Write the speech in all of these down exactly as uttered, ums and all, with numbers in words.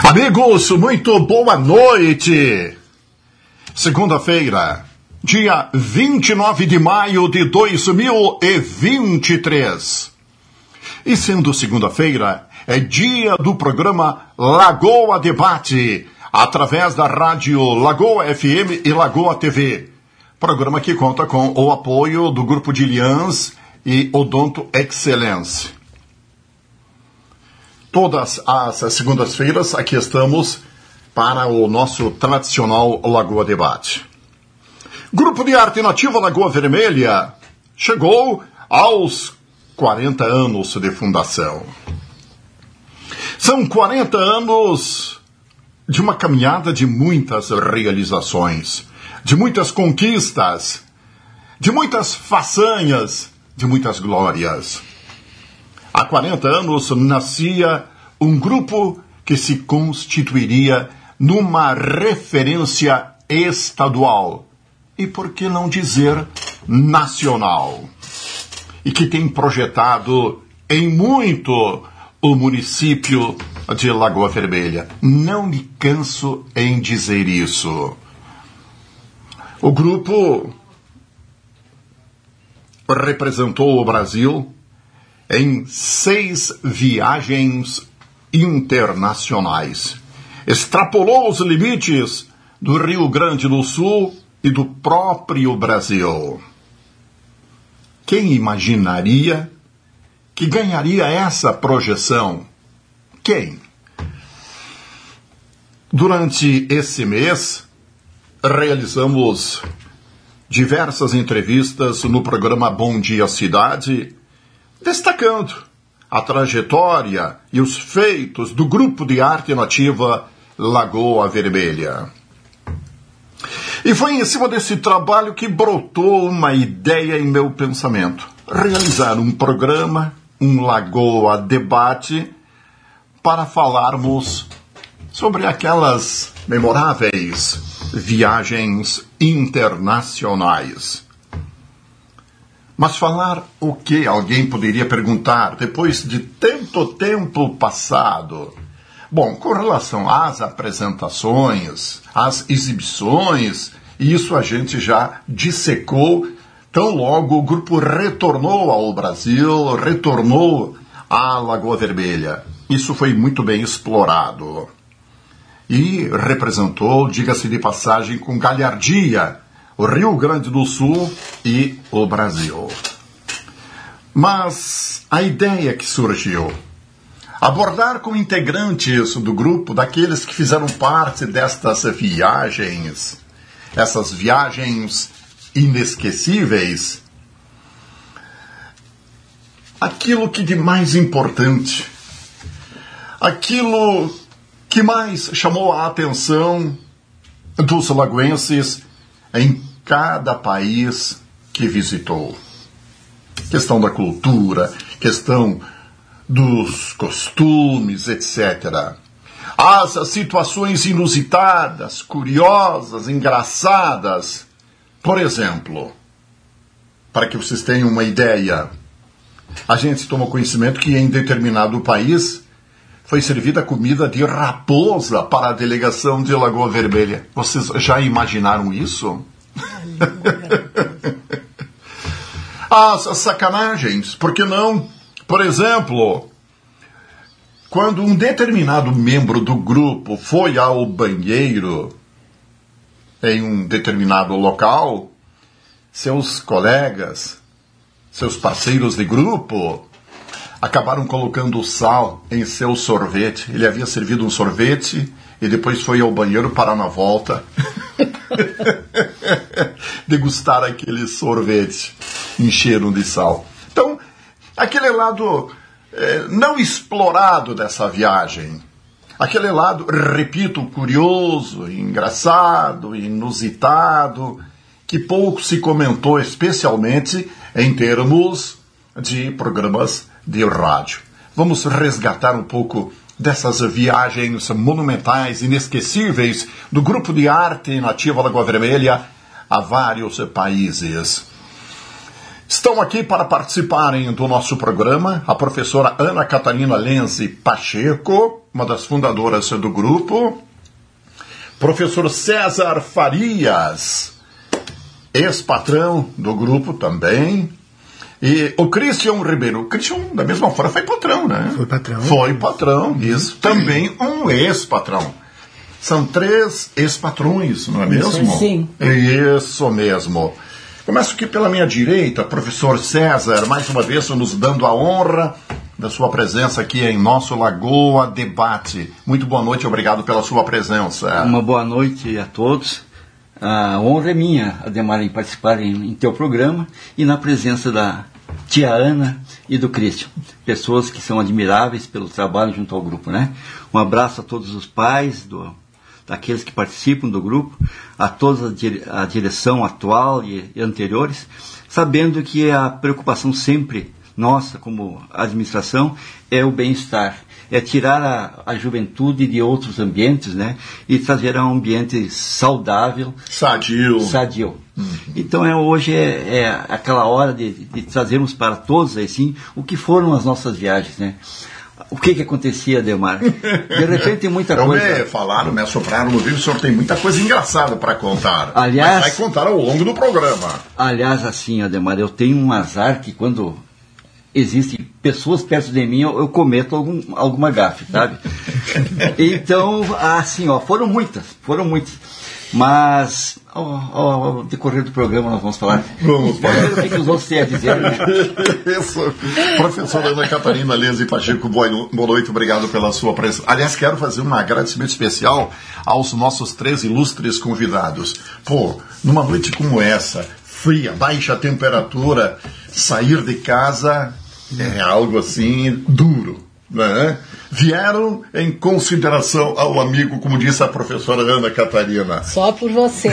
Amigos, muito boa noite. Segunda-feira, dia vinte e nove de maio de dois mil e vinte e três. E sendo segunda-feira, é dia do programa Lagoa Debate, através da rádio Lagoa F M e Lagoa T V. Programa que conta com o apoio do Grupo de Lians e Odonto Excellence. Todas as segundas-feiras aqui estamos para o nosso tradicional Lagoa Debate. Grupo de Arte Nativa Lagoa Vermelha chegou aos quarenta anos de fundação. São quarenta anos de uma caminhada de muitas realizações, de muitas conquistas, de muitas façanhas, de muitas glórias. Há quarenta anos nascia um grupo que se constituiria numa referência estadual, e por que não dizer nacional, e que tem projetado em muito o município de Lagoa Vermelha. Não me canso em dizer isso. O grupo representou o Brasil em seis viagens internacionais. Extrapolou os limites do Rio Grande do Sul e do próprio Brasil. Quem imaginaria que ganharia essa projeção? Quem? Durante esse mês, realizamos diversas entrevistas no programa Bom Dia Cidade, destacando a trajetória e os feitos do Grupo de Arte Nativa Lagoa Vermelha. E foi em cima desse trabalho que brotou uma ideia em meu pensamento: realizar um programa, um Lagoa Debate, para falarmos sobre aquelas memoráveis viagens internacionais. Mas falar o que? Alguém poderia perguntar, depois de tanto tempo passado. Bom, com relação às apresentações, às exibições, isso a gente já dissecou tão logo o grupo retornou ao Brasil, retornou à Lagoa Vermelha. Isso foi muito bem explorado. E representou, diga-se de passagem, com galhardia, o Rio Grande do Sul e o Brasil. Mas a ideia que surgiu, abordar com integrantes do grupo, daqueles que fizeram parte destas viagens, essas viagens inesquecíveis, aquilo que de mais importante, aquilo que mais chamou a atenção dos lagoenses em cada país que visitou. Questão da cultura, questão dos costumes, etcétera. As situações inusitadas, curiosas, engraçadas. Por exemplo, para que vocês tenham uma ideia, a gente tomou conhecimento que em determinado país foi servida comida de raposa para a delegação de Lagoa Vermelha. Vocês já imaginaram isso? As sacanagens, por que não? Por exemplo, quando um determinado membro do grupo foi ao banheiro em um determinado local, seus colegas, seus parceiros de grupo, acabaram colocando sal em seu sorvete. Ele havia servido um sorvete e depois foi ao banheiro para, na volta, degustar aquele sorvete. Encheram de sal. Então, aquele lado eh, não explorado dessa viagem, aquele lado, repito, curioso, engraçado, inusitado, que pouco se comentou, especialmente em termos de programas de rádio. Vamos resgatar um pouco dessas viagens monumentais, inesquecíveis, do Grupo de Arte Nativa Lagoa Vermelha a vários países. Estão aqui para participarem do nosso programa a professora Ana Catarina Lenzi Pacheco, uma das fundadoras do grupo, professor César Farias, ex-patrão do grupo também, e o Christian Ribeiro. O Christian, da mesma forma, foi patrão, né? Foi patrão. Foi patrão, isso. Também um ex-patrão. São três ex-patrões, não é mesmo? Sim. Isso mesmo. Começo aqui pela minha direita, professor César, mais uma vez nos dando a honra da sua presença aqui em nosso Lagoa Debate. Muito boa noite, obrigado pela sua presença. Uma boa noite a todos. A honra é minha, Ademar, em participar em, em teu programa e na presença da tia Ana e do Christian, pessoas que são admiráveis pelo trabalho junto ao grupo, né? Um abraço a todos os pais do... daqueles que participam do grupo, a toda a, dire- a direção atual e, e anteriores, sabendo que a preocupação sempre nossa, como administração, é o bem-estar, é tirar a, a juventude de outros ambientes, né, e trazer a um ambiente saudável, sadio. sadio. Uhum. Então é, hoje é, é aquela hora de, de trazermos para todos assim, o que foram as nossas viagens, né? O que que acontecia, Ademar? De repente tem muita eu coisa... Me falaram, me assopraram no vídeo, o senhor tem muita coisa engraçada para contar. Aliás... Mas vai contar ao longo do programa. Aliás, assim, Ademar, eu tenho um azar que quando existem pessoas perto de mim, eu, eu cometo algum, alguma gafe, sabe? Então, assim, ó, foram muitas, foram muitas. Mas, ao, ao decorrer do programa, nós vamos falar. Vamos falar. O que, que os outros têm a dizer? Isso. Professora Ana Catarina Lenzi Pacheco, boa noite, obrigado pela sua presença. Aliás, quero fazer um agradecimento especial aos nossos três ilustres convidados. Pô, numa noite como essa, fria, baixa temperatura, sair de casa é algo assim duro, né? Vieram em consideração ao amigo, como disse a professora Ana Catarina. Só por você.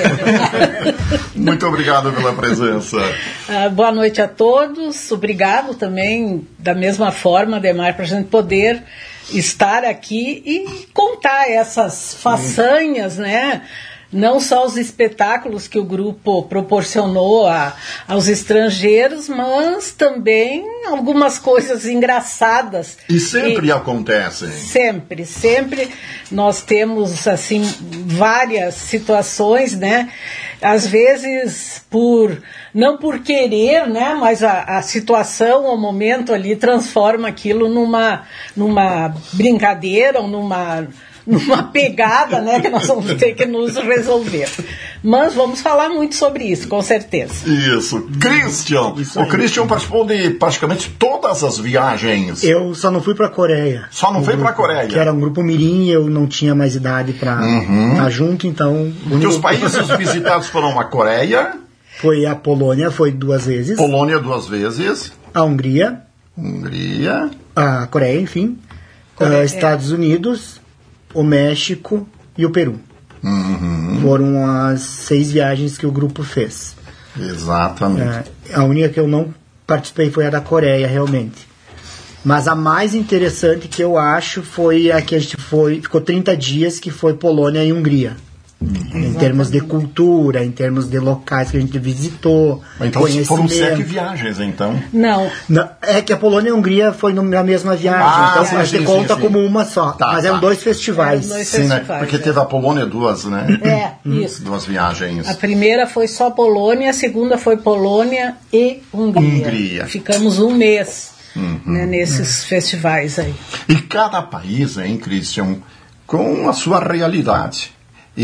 Muito obrigado pela presença. Uh, boa noite a todos. Obrigado também, da mesma forma, Ademar, para a gente poder estar aqui e contar essas façanhas, né? Não só os espetáculos que o grupo proporcionou a, aos estrangeiros, mas também algumas coisas engraçadas. E sempre e, acontecem. Sempre, sempre nós temos assim várias situações, né? Às vezes por não por querer, né? Mas a, a situação, o momento ali transforma aquilo numa numa brincadeira ou numa numa pegada, né, que nós vamos ter que nos resolver. Mas vamos falar muito sobre isso, com certeza. Isso. Christian, isso o Christian participou de praticamente todas as viagens. Eu só não fui para a Coreia. Só não um foi para a Coreia. Que era um grupo mirim, eu não tinha mais idade para uhum. estar junto, então... Porque os países visitados foram a Coreia... Foi a Polônia, foi duas vezes. Polônia duas vezes. A Hungria. Hungria. A Coreia, enfim. Coreia. Uh, Estados Unidos... o México e o Peru. Uhum. Foram as seis viagens que o grupo fez. Exatamente. É, a única que eu não participei foi a da Coreia, realmente. Mas a mais interessante que eu acho foi a que a gente foi, ficou trinta dias, que foi Polônia e Hungria. Uhum. Em termos de cultura, em termos de locais que a gente visitou. Então foram sete viagens, então? Não. Não. É que a Polônia e a Hungria foi na mesma viagem, ah, então sim, a gente sim, conta sim, como uma só. Tá, mas tá. Eram dois festivais. É, dois sim, festivais, né? Porque é. teve a Polônia duas, né? É, isso. Duas viagens. A primeira foi só Polônia, a segunda foi Polônia e Hungria. Hungria. Ficamos um mês uhum. né, nesses uhum. festivais aí. E cada país, hein, Christian, com a sua realidade.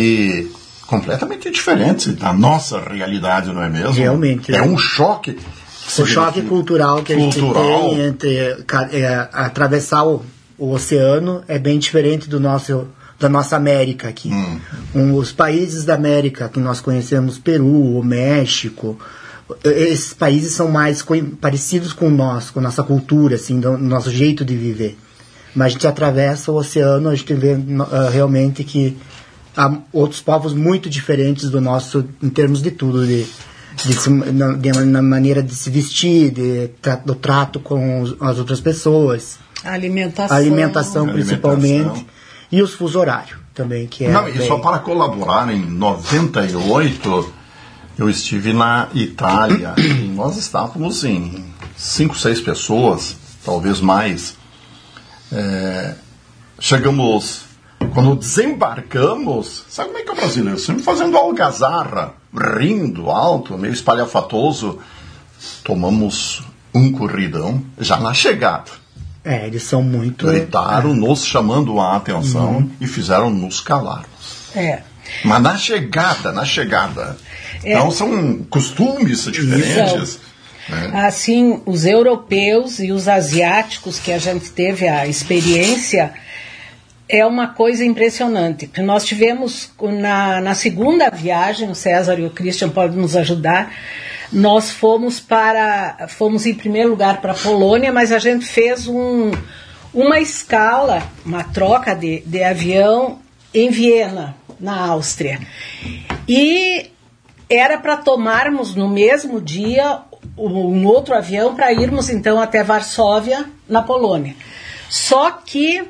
E completamente diferente da nossa realidade, não é mesmo? Realmente. É, é um choque. O choque cultural que cultural. a gente tem entre é, atravessar o, o oceano é bem diferente do nosso, da nossa América aqui. Hum. Um, os países da América que nós conhecemos, Peru, o México, esses países são mais parecidos com nós, com a nossa cultura, assim, do nosso jeito de viver. Mas a gente atravessa o oceano, a gente vê uh, realmente que há outros povos muito diferentes do nosso, em termos de tudo, de, de, de, de na maneira de se vestir, de, do trato com as outras pessoas. A alimentação. A alimentação, principalmente. Alimentação. E os fuso horários também. Que é Não, e bem... só para colaborar, em noventa e oito, Eu estive na Itália e nós estávamos em cinco, seis pessoas, talvez mais. É, chegamos, quando desembarcamos, sabe como é que é o brasileiro? Sempre fazendo algazarra, rindo alto, meio espalhafatoso. Tomamos um corridão já na chegada. É, eles são muito... Gritaram, é. nos chamando a atenção Uhum. e fizeram nos calarmos. É. Mas na chegada, na chegada. É. Então são costumes diferentes. Né? Assim, os europeus e os asiáticos que a gente teve a experiência, é uma coisa impressionante. Nós tivemos, na, na segunda viagem, o César e o Christian podem nos ajudar, nós fomos para, fomos em primeiro lugar para a Polônia, mas a gente fez um, uma escala, uma troca de, de avião em Viena, na Áustria. E era para tomarmos no mesmo dia um outro avião para irmos então até Varsóvia, na Polônia. Só que,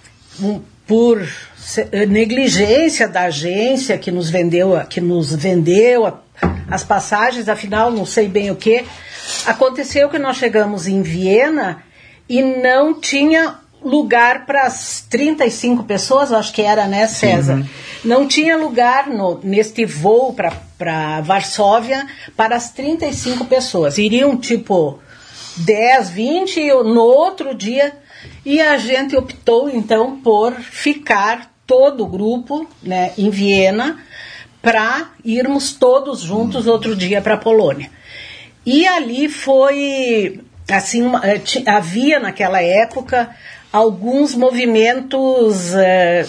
por negligência da agência que nos vendeu, que nos vendeu as passagens, afinal não sei bem o que, aconteceu que nós chegamos em Viena e não tinha lugar para as trinta e cinco pessoas, acho que era, né, César? Uhum. Não tinha lugar no, neste voo para Varsóvia para as trinta e cinco pessoas. Iriam tipo dez, vinte no outro dia, e a gente optou então por ficar todo o grupo, né, em Viena, para irmos todos juntos outro dia para a Polônia. E ali foi, assim, uma, havia naquela época alguns movimentos uh,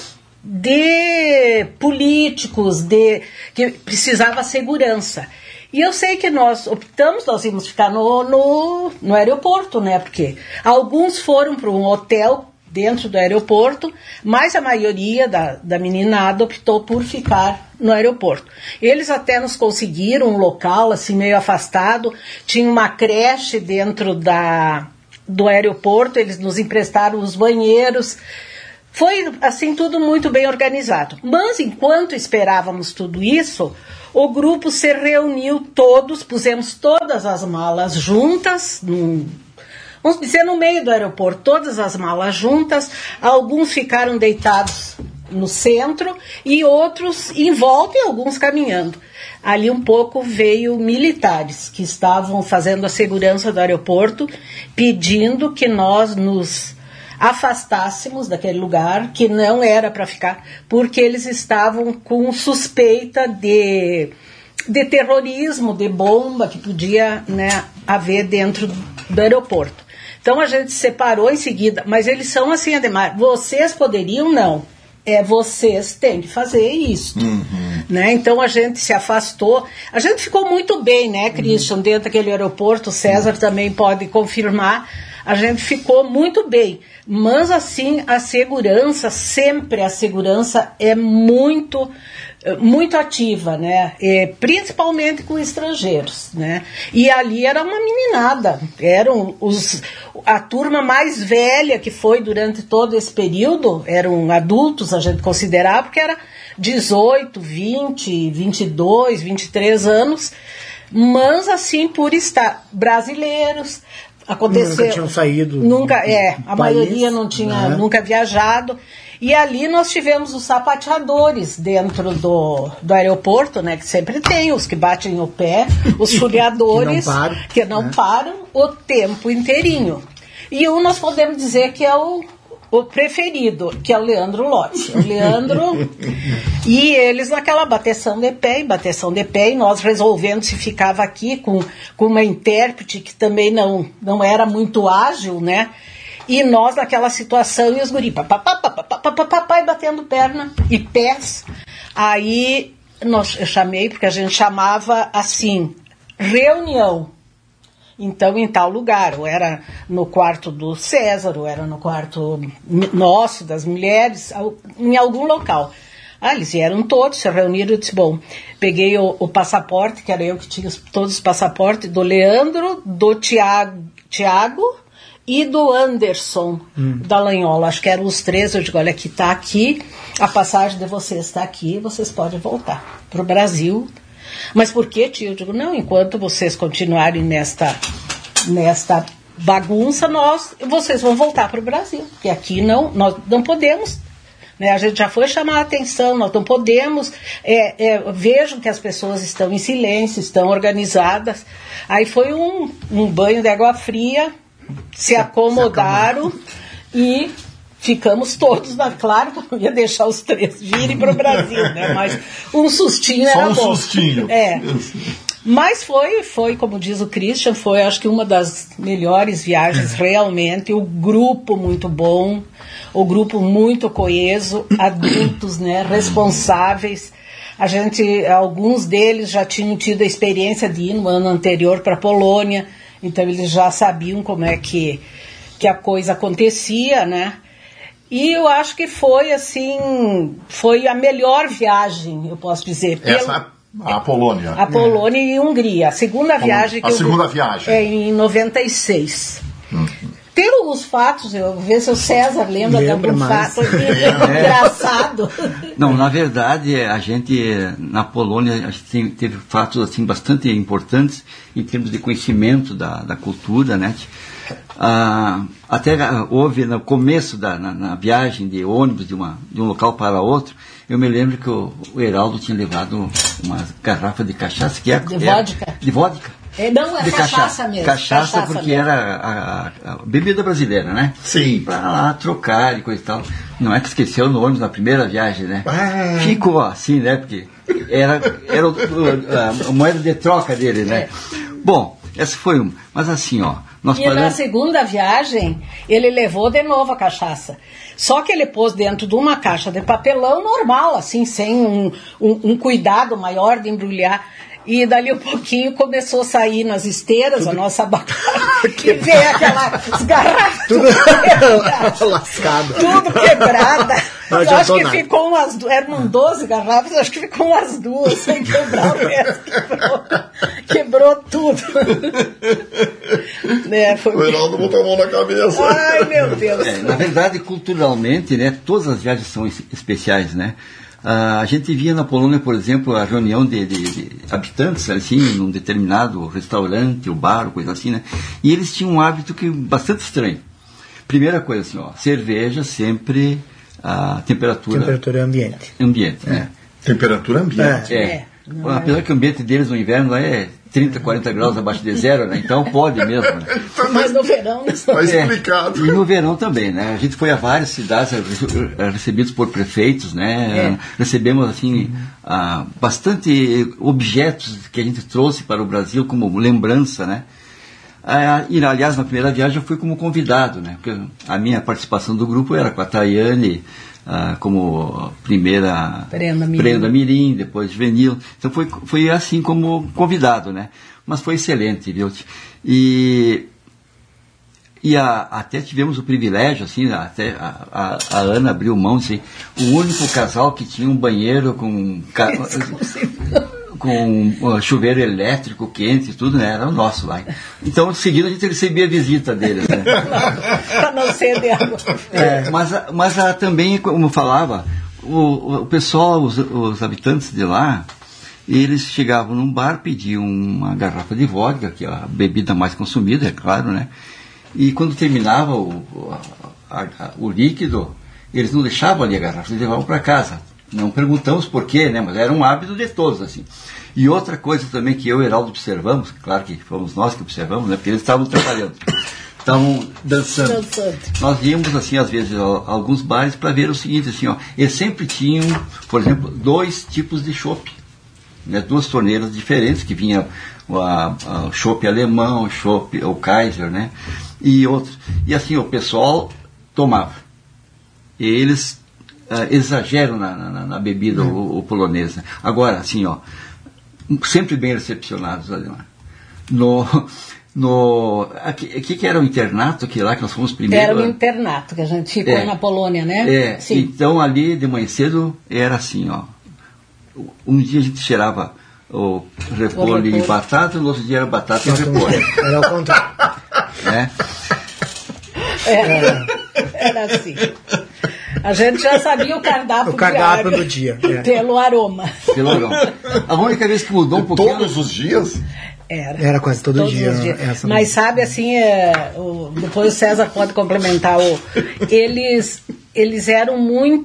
de políticos, de, que precisava segurança. E eu sei que nós optamos, nós íamos ficar no, no, no aeroporto, né? Porque alguns foram para um hotel dentro do aeroporto, mas a maioria da, da meninada optou por ficar no aeroporto. Eles até nos conseguiram um local assim meio afastado, tinha uma creche dentro da, do aeroporto, eles nos emprestaram os banheiros. Foi assim tudo muito bem organizado. Mas enquanto esperávamos tudo isso, o grupo se reuniu todos, pusemos todas as malas juntas, num, vamos dizer, no meio do aeroporto, todas as malas juntas, alguns ficaram deitados no centro e outros em volta e alguns caminhando. Ali um pouco veio militares que estavam fazendo a segurança do aeroporto, pedindo que nós nos afastássemos daquele lugar, que não era para ficar, porque eles estavam com suspeita de, de terrorismo, de bomba que podia, né, haver dentro do aeroporto. Então a gente separou em seguida, mas eles são assim, Ademar, vocês poderiam? Não. É, vocês têm que fazer isso. Uhum. Né? Então a gente se afastou. A gente ficou muito bem, né, Christian, uhum. dentro daquele aeroporto, o César uhum. também pode confirmar. A gente ficou muito bem. Mas, assim, a segurança, sempre a segurança é muito, muito ativa, né? É, principalmente com estrangeiros, né? E ali era uma meninada. Eram os, a turma mais velha que foi durante todo esse período, eram adultos, a gente considerava, porque era dezoito, vinte, vinte e dois, vinte e três anos. Mas, assim, por estar brasileiros... Aconteceu, nunca tinham saído. Nunca, é, a país, maioria não tinha né? nunca viajado. E ali nós tivemos os sapateadores dentro do, do aeroporto, né? Que sempre tem, os que batem o pé, os chuleadores, que não param, que não né? param o tempo inteirinho. E um nós podemos dizer que é o, o preferido, que é o Leandro Lotz. O Leandro e eles naquela bateção de pé e bateção de pé, e nós resolvendo se ficava aqui com, com uma intérprete que também não, não era muito ágil, né? E nós naquela situação e os guri papai batendo perna e pés. Aí nós, eu chamei, porque a gente chamava assim, reunião. Então, em tal lugar, ou era no quarto do César, ou era no quarto nosso, das mulheres, em algum local. Ah, eles vieram todos, se reuniram, eu disse, bom, peguei o, o passaporte, que era eu que tinha todos os passaportes, do Leandro, do Tiago, Tiago e do Anderson, hum. da Lanhola. Acho que eram os três, eu digo, olha, aqui está aqui, a passagem de vocês está aqui, vocês podem voltar para o Brasil. Mas por que, tio? Eu digo, não, enquanto vocês continuarem nesta, nesta bagunça, nós, vocês vão voltar para o Brasil, porque aqui não, nós não podemos, né? A gente já foi chamar a atenção, nós não podemos, é, é, vejam que as pessoas estão em silêncio, estão organizadas. Aí foi um, um banho de água fria, se acomodaram e ficamos todos, na, claro que eu não ia deixar os três virem para o Brasil, né? Mas um sustinho era bom. Só um sustinho. É. Mas foi, foi, como diz o Christian, foi acho que uma das melhores viagens realmente, o grupo muito bom, o grupo muito coeso, adultos, né, responsáveis. A gente, alguns deles já tinham tido a experiência de ir no ano anterior para a Polônia, então eles já sabiam como é que, que a coisa acontecia, né? E eu acho que foi assim, foi a melhor viagem, eu posso dizer. Essa A Polônia. A Polônia é. E Hungria. A segunda viagem que A eu, segunda viagem. É em noventa e seis. Uhum. Tem alguns fatos, eu vou ver se o César lembra de algum mais. fato é. engraçado. Não, na verdade, a gente, na Polônia, a gente teve fatos assim, bastante importantes em termos de conhecimento da, da cultura, né? Ah, até houve no começo da na, na viagem de ônibus de, uma, de um local para outro, eu me lembro que o, o Heraldo tinha levado uma garrafa de cachaça que é de vodka de vodka é, não, é de cachaça, cachaça mesmo cachaça, cachaça porque mesmo. Era a, a, a bebida brasileira, né? Sim. Para lá trocar e coisa e tal. Não é que esqueceu no ônibus na primeira viagem, né? Ah. Ficou assim, né? Porque era, era o, a, a moeda de troca dele, né? É. Bom, essa foi uma. Mas assim, ó. Nós e paramos... na segunda viagem, ele levou de novo a cachaça. Só que ele pôs dentro de uma caixa de papelão normal, assim, sem um, um, um cuidado maior de embrulhar. E dali um pouquinho começou a sair nas esteiras tudo... a nossa bagagem. E veio aquelas garrafas. Tudo lascado. Tudo quebrada. Não eu acho que nada. ficou umas duas. Eram doze garrafas, acho que ficou umas duas sem quebrar o resto. Quebrou, quebrou tudo. né, foi... O Heraldo botou a mão na cabeça. Ai, meu Deus. É, na verdade, culturalmente, né, todas as viagens são especiais, né? Uh, a gente via na Polônia, por exemplo, a reunião de, de, de habitantes, assim, num determinado restaurante, ou bar, ou coisa assim, né? E eles tinham um hábito que bastante estranho. Primeira coisa, assim, ó, cerveja sempre a temperatura... Temperatura ambiente. Ambiente, é. né? Temperatura ambiente. É. é. Bom, apesar que o ambiente deles no inverno é trinta, quarenta graus abaixo de zero, né? Então pode mesmo, né? Mas no verão... Está explicado. É, e no verão também, né? A gente foi a várias cidades recebidos por prefeitos, né? É. Recebemos, assim, ah, bastante objetos que a gente trouxe para o Brasil como lembrança, né? Ah, e, aliás, na primeira viagem eu fui como convidado, né? Porque a minha participação do grupo era com a Tayane, ah, como primeira Prenda Mirim. Prenda Mirim, depois Juvenil. Então foi, foi assim como convidado, né? Mas foi excelente, viu? E, e a, até tivemos o privilégio, assim, até a, a, a Ana abriu mão, assim, o único casal que tinha um banheiro com... com uh, chuveiro elétrico quente e tudo, né? Era o nosso lá. Então, em seguida, a gente recebia a visita deles, né? Para não ser de água. É, mas mas uh, também, como eu falava, o, o pessoal, os, os habitantes de lá, eles chegavam num bar, pediam uma garrafa de vodka, que é a bebida mais consumida, é claro, né? E quando terminava o, a, a, o líquido, eles não deixavam ali a garrafa, eles levavam para casa. Não perguntamos por quê, né? Mas era um hábito de todos, assim. E outra coisa também que eu e o Heraldo observamos, claro que fomos nós que observamos, né? Porque eles estavam trabalhando, estavam dançando. dançando. Nós íamos, assim, às vezes, a, a alguns bares para ver o seguinte, assim, ó. Eles sempre tinham, por exemplo, dois tipos de chopp, né? Duas torneiras diferentes, que vinha o chopp alemão, o chopp, o Kaiser, né? E outros. E assim, o pessoal tomava. E eles... Uh, exageram na, na, na bebida uhum. o, o polonesa. Agora, assim, ó, sempre bem recepcionados ali lá. No, no, aqui, aqui que era o internato, que lá que nós fomos primeiro. Era o internato, que a gente ficou é, na Polônia, né? É, sim. Então ali de manhã cedo era assim, ó. Um dia a gente cheirava o repolho e batata, no outro dia era batata e repolho. Era o contrário. É. Era, era assim. A gente já sabia o cardápio, o cardápio diário, do dia. É. Pelo aroma. Pelo aroma. A única vez que mudou um pouquinho... Todos os dias? Era. Era quase todo Todos dia. os dias. Essa Mas sabe, assim, é, o, depois o César pode complementar, o, eles, eles eram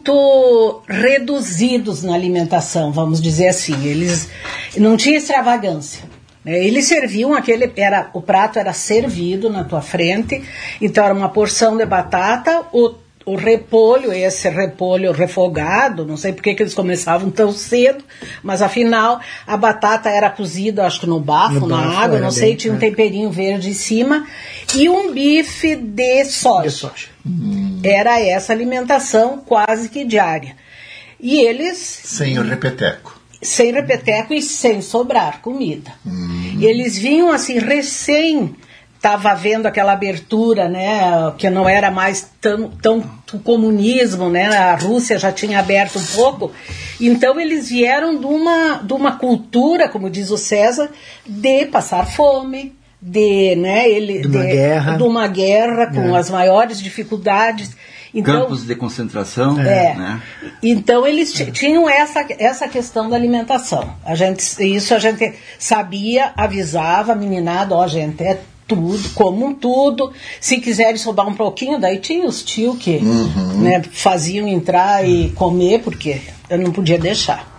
muito reduzidos na alimentação, vamos dizer assim. Eles não tinha extravagância. Né? Eles serviam aquele, era, o prato era servido na tua frente, então era uma porção de batata, o O repolho, esse repolho refogado, não sei por que eles começavam tão cedo, mas afinal a batata era cozida, acho que no bafo, no na bafo, água, não sei, bem, tinha um é. temperinho verde em cima, e um bife de soja. De soja. Hum. Era essa alimentação quase que diária. E eles... Sem o repeteco. Sem repeteco e sem sobrar comida. Hum. Eles vinham assim, recém... Estava havendo aquela abertura, né, que não era mais tão, tão comunismo, né, a Rússia já tinha aberto um pouco, então eles vieram de uma, de uma cultura, como diz o César, de passar fome, de, né, ele, de, uma de, guerra. de uma guerra com é. as maiores dificuldades. Então, campos de concentração. É. Né? Então eles t- tinham essa, essa questão da alimentação. A gente, isso a gente sabia, avisava a meninada, ó, gente, é tudo, comam tudo. Se quiserem sobrar um pouquinho, daí tinha os tios que Uhum. né, faziam entrar e comer, porque eu não podia deixar.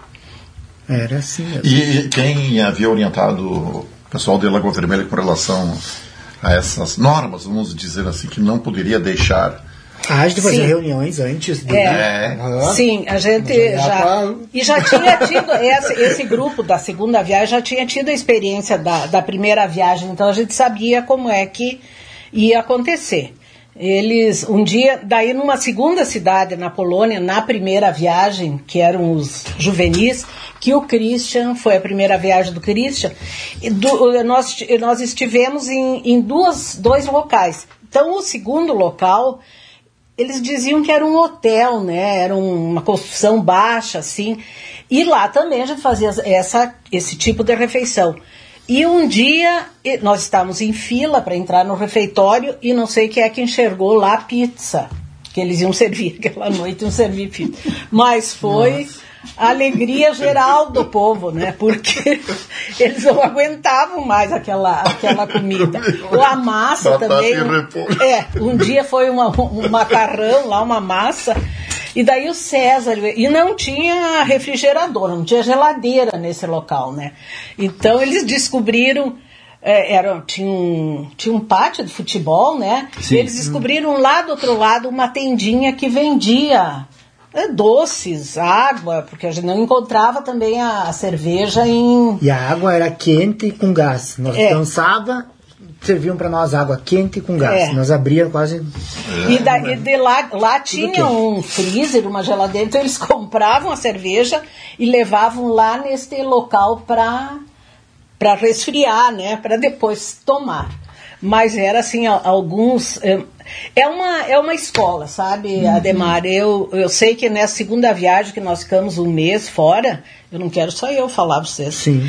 Era assim mesmo. E quem havia orientado o pessoal de Lagoa Vermelha com relação a essas normas, vamos dizer assim, que não poderia deixar... Ah, a gente fazia Sim. reuniões antes. Do... É. Ah, Sim, a gente já já... pra- E já tinha tido, esse, esse grupo da segunda viagem já tinha tido a experiência da, da primeira viagem, então a gente sabia como é que ia acontecer. Eles, um dia, daí numa segunda cidade na Polônia, na primeira viagem, que eram os juvenis, que o Christian, foi a primeira viagem do Christian, e do, nós, nós estivemos em, em duas, dois locais. Então o segundo local... Eles diziam que era um hotel, né? Era uma construção baixa, assim. E lá também a gente fazia essa, esse tipo de refeição. E um dia nós estávamos em fila para entrar no refeitório e não sei quem é que enxergou lá a pizza. Que eles iam servir aquela noite, iam servir pizza. Mas foi... Nossa. A alegria geral do povo, né? Porque eles não aguentavam mais aquela, aquela comida. Ou a massa também. É, um dia foi uma, um macarrão lá, uma massa. E daí o César, e não tinha refrigerador, não tinha geladeira nesse local, né? Então eles descobriram, é, era, tinha, um, tinha um pátio de futebol, né? Sim. E eles descobriram lá do outro lado uma tendinha que vendia doces, água, porque a gente não encontrava também a, a cerveja em... E a água era quente com gás. Nós É. dançava, serviam para nós água quente com gás. É. Nós abríamos quase... E, da, e de lá, lá tinha quente. um freezer, uma geladeira, então eles compravam a cerveja e levavam lá neste local para para resfriar, né, para depois tomar. Mas era assim, alguns... É uma, é uma escola, sabe, uhum. Ademar? Eu, eu sei que nessa segunda viagem que nós ficamos um mês fora, eu não quero só eu falar para vocês. Sim.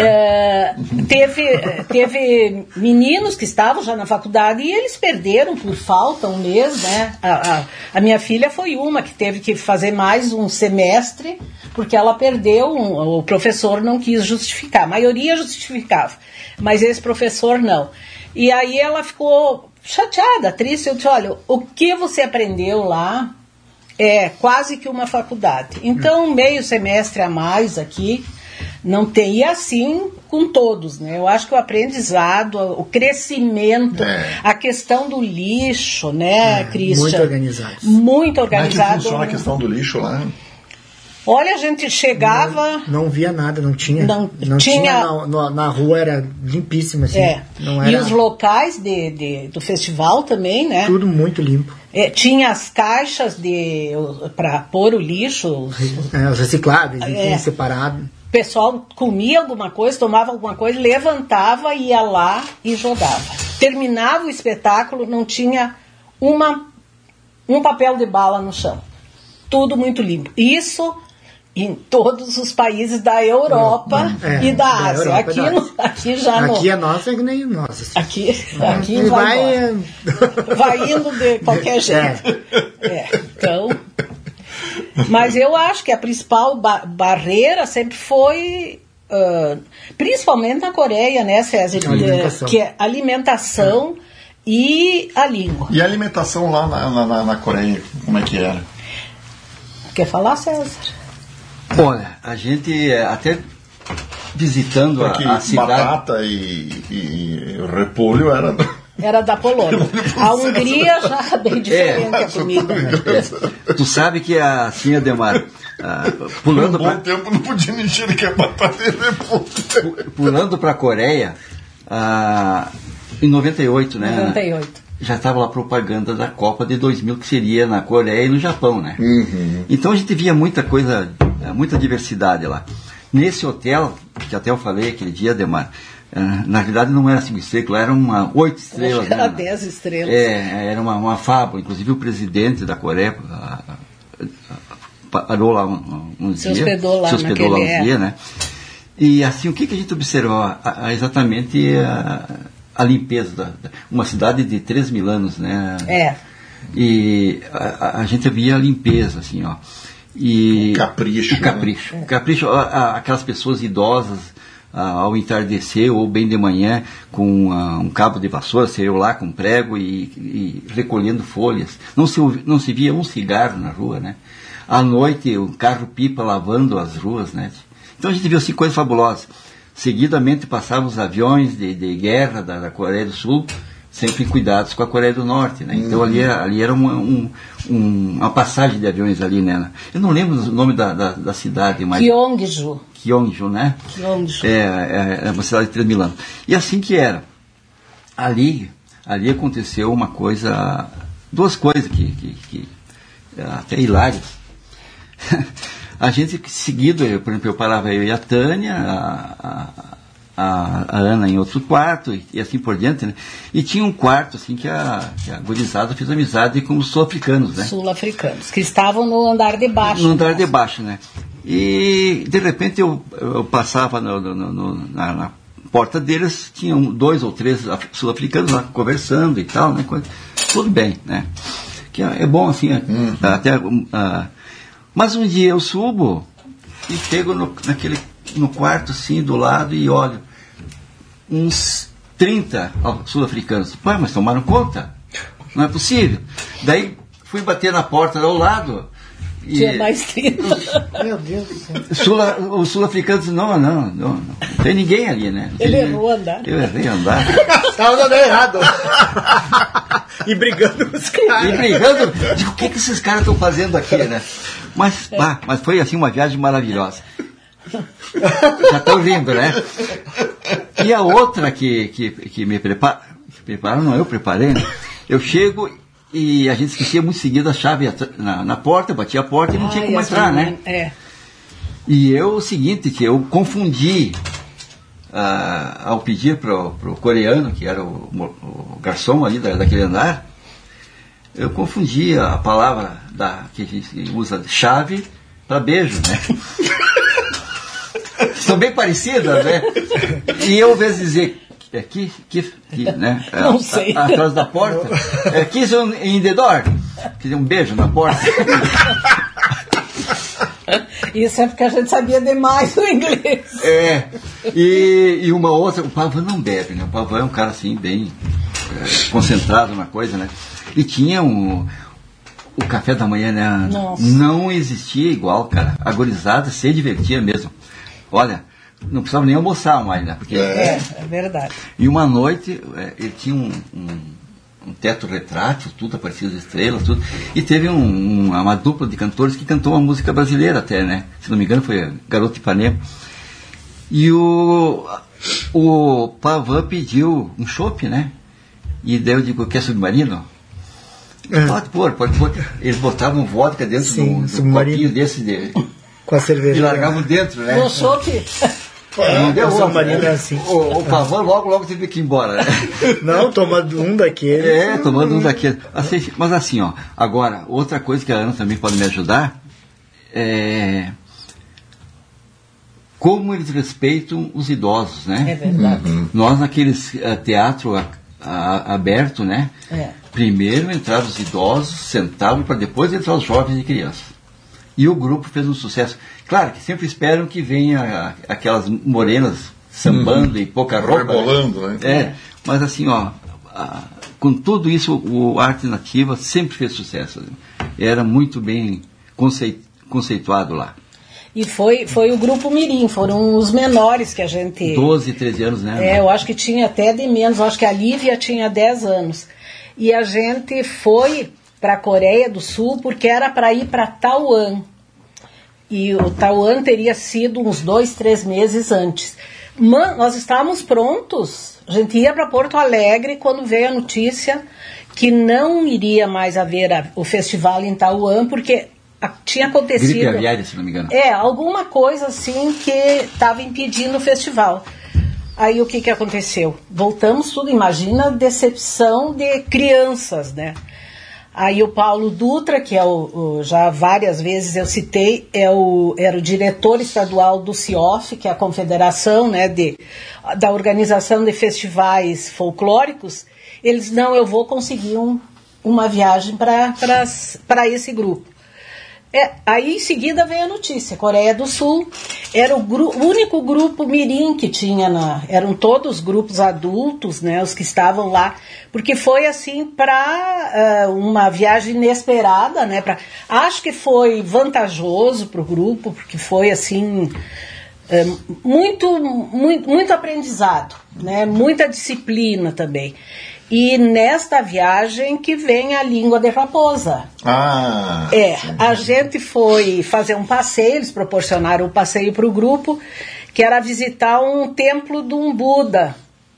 É, teve, teve meninos que estavam já na faculdade e eles perderam por falta um mês, né? A, a, a minha filha foi uma que teve que fazer mais um semestre porque ela perdeu, um, o professor não quis justificar. A maioria justificava, mas esse professor não. E aí ela ficou chateada, triste. Eu disse, olha, o que você aprendeu lá é quase que uma faculdade. Então, meio semestre a mais aqui, não tem. E assim com todos, né? Eu acho que o aprendizado, o crescimento, é. a questão do lixo, né, é, Christian? Muito organizado. Muito organizado. Como é que funciona a questão do lixo lá? Olha, a gente chegava... Não, não via nada, não tinha. Não, não tinha... tinha na, na, na rua, era limpíssima, assim. É. Não era... E os locais de, de, do festival também, né? Tudo muito limpo. É, tinha as caixas de para pôr o lixo. Os, é, os recicláveis, é, separado. O pessoal comia alguma coisa, tomava alguma coisa, levantava, ia lá e jogava. Terminava o espetáculo, não tinha uma, um papel de bala no chão. Tudo muito limpo. Isso... em todos os países da Europa é, e da, da Ásia. Europa, aqui, da no, aqui já não. Aqui é nossa, que nem nossa. Aqui, aqui vai, vai, vai indo de qualquer jeito. É. É, então, Mas eu acho que a principal ba- barreira sempre foi, uh, principalmente na Coreia, né, César? Alimentação. Que é alimentação é. e a língua. E a alimentação lá na, na, na Coreia, como é que era? Quer falar, César? Olha, a gente até visitando a, a cidade... batata e, e repolho era... Era da Polônia. A Hungria já é bem diferente é, a comida. É. Tu sabe que assim, Ademar, ah, pulando para... bom tempo não podia me encher que é batata e repolho. Pulando para a Coreia, ah, em noventa e oito, né? noventa e oito. Já estava lá a propaganda da Copa de dois mil, que seria na Coreia e no Japão, né? Uhum. Então a gente via muita coisa, muita diversidade lá. Nesse hotel, que até eu falei aquele dia, Ademar, na realidade não era cinco estrelas, era uma oito estrelas. Era né? dez estrelas. É, era uma, uma fábula. Inclusive o presidente da Coreia a, a, parou lá um, um se dia. Hospedou lá se hospedou lá um é. dia, né? E assim, o que, que a gente observou? A, a, exatamente a, a limpeza. Da, da, uma cidade de três mil anos, né? É. E a, a gente via a limpeza, assim, ó. E o capricho. O capricho. Né? O capricho, a, a, aquelas pessoas idosas, a, ao entardecer ou bem de manhã, com a, um cabo de vassoura, sei lá, com prego e, e recolhendo folhas. Não se, não se via um cigarro na rua, né? À noite, o carro-pipa lavando as ruas, né? Então a gente viu assim coisas fabulosas. Seguidamente passavam os aviões de, de guerra da, da Coreia do Sul, sempre cuidados com a Coreia do Norte, né? Então ali, ali era uma, um, um, uma passagem de aviões ali, né? Eu não lembro o nome da, da, da cidade, mas... Gyeongju. Gyeongju, né? Gyeongju. É, é, é uma cidade de três mil anos. E assim que era. Ali, ali aconteceu uma coisa, duas coisas que, que, que até hilárias. A gente, seguido, eu, por exemplo, eu parava eu e a Tânia, a, a, a Ana em outro quarto, e, e assim por diante, né? E tinha um quarto, assim, que a, que a gurizada fez amizade com os sul-africanos, né? Sul-africanos, que estavam no andar de baixo. No andar de baixo, né? E, de repente, eu, eu passava no, no, no, na, na porta deles, tinham dois ou três sul-africanos lá conversando e tal, né? Tudo bem, né? Que é, é bom, assim, uhum. até... Uh, mas um dia eu subo e chego no, naquele, no quarto assim do lado e olho uns trinta sul-africanos. Pai, mas tomaram conta? Não é possível. Daí fui bater na porta ao lado. E tinha mais trinta. Meu Deus do céu. Sul, os sul-africanos, não, não, não, não, não tem ninguém ali, né? Ele ninguém. errou andar. Eu errei andar. Estava dando errado. E brigando com os caras. E brigando. Digo, o que, que esses caras estão fazendo aqui, né? Mas, é. ah, mas foi assim uma viagem maravilhosa. Já estão rindo, né? E a outra que, que, que me prepara, que prepararam, não, eu preparei, né? Eu chego e a gente esquecia muito seguida a chave na, na porta, batia a porta e não Ai, tinha como entrar, né? É. E eu, o seguinte, que eu confundi ah, ao pedir para o coreano, que era o, o garçom ali da, daquele andar, eu confundi a palavra da, que a gente usa chave para beijo, né? São bem parecidas, né? E eu, ao invés de dizer é, que, que, que, né? Não a, sei. A, atrás da porta, é, kiss in the door, quer dizer, um beijo na porta. Isso é porque a gente sabia demais o inglês. É, e, e uma outra, o Pavão não bebe, né? O Pavão é um cara assim, bem é, concentrado na coisa, né? E tinha um, o café da manhã, né? Nossa. Não existia igual, cara. A gurizada se divertia mesmo. Olha, não precisava nem almoçar mais, né? Porque, é, é verdade. E uma noite, é, ele tinha um, um, um teto retrátil, tudo aparecia as estrelas, tudo. E teve um, um, uma dupla de cantores que cantou uma música brasileira até, né? Se não me engano, foi Garoto de Ipanema. E o, o Pavão pediu um chopp, né? E daí eu digo, quer submarino? É. Pode pôr, pode pôr. Eles botavam vodka dentro Sim, do, do copinho desse de, com a cerveja. E largavam dentro, né? No chopp. É, não deu o submarino né? é assim. O, o Pavão logo, logo teve que ir embora, né? Não, tomando um daqueles. É, tomando um daqueles. Assim, mas assim, ó, agora, outra coisa que a Ana também pode me ajudar é como eles respeitam os idosos, né? É verdade. Uhum. Nós, naqueles uh, teatro a, a, aberto, né? É. Primeiro entravam os idosos, sentavam, para depois entrar os jovens e crianças. E o grupo fez um sucesso. Claro que sempre esperam que venha aquelas morenas sambando uhum. e pouca roupa. Rebolando, né? É, mas assim, ó, a, com tudo isso, o Arte Nativa sempre fez sucesso. Era muito bem conceit, conceituado lá. E foi, foi o grupo Mirim, foram os menores que a gente... doze, treze anos, né? É, eu acho que tinha até de menos, eu acho que a Lívia tinha dez anos. E a gente foi para a Coreia do Sul porque era para ir para Taiwan. E o Taiwan teria sido uns dois, três meses antes. Man, nós estávamos prontos, a gente ia para Porto Alegre quando veio a notícia que não iria mais haver a, o festival em Taiwan, porque a, tinha acontecido... Gripe aviária, se não me engano. É, alguma coisa assim que estava impedindo o festival. Aí o que, que aconteceu? Voltamos tudo, imagina a decepção de crianças, né? Aí o Paulo Dutra, que é o, o, já várias vezes eu citei, é o, era o diretor estadual do C I O F, que é a confederação, né, de, da Organização de Festivais Folclóricos. Eles, não, eu vou conseguir um, uma viagem para esse grupo. É, aí em seguida veio a notícia, Coreia do Sul era o, gru, o único grupo mirim que tinha, na, eram todos grupos adultos, né, os que estavam lá, porque foi assim para uh, uma viagem inesperada, né, pra, acho que foi vantajoso para o grupo, porque foi assim uh, muito, muito, muito aprendizado, né, muita disciplina também. E nesta viagem que vem a língua de raposa. Ah! É, a gente foi fazer um passeio, eles proporcionaram um passeio para o grupo, que era visitar um templo de um Buda.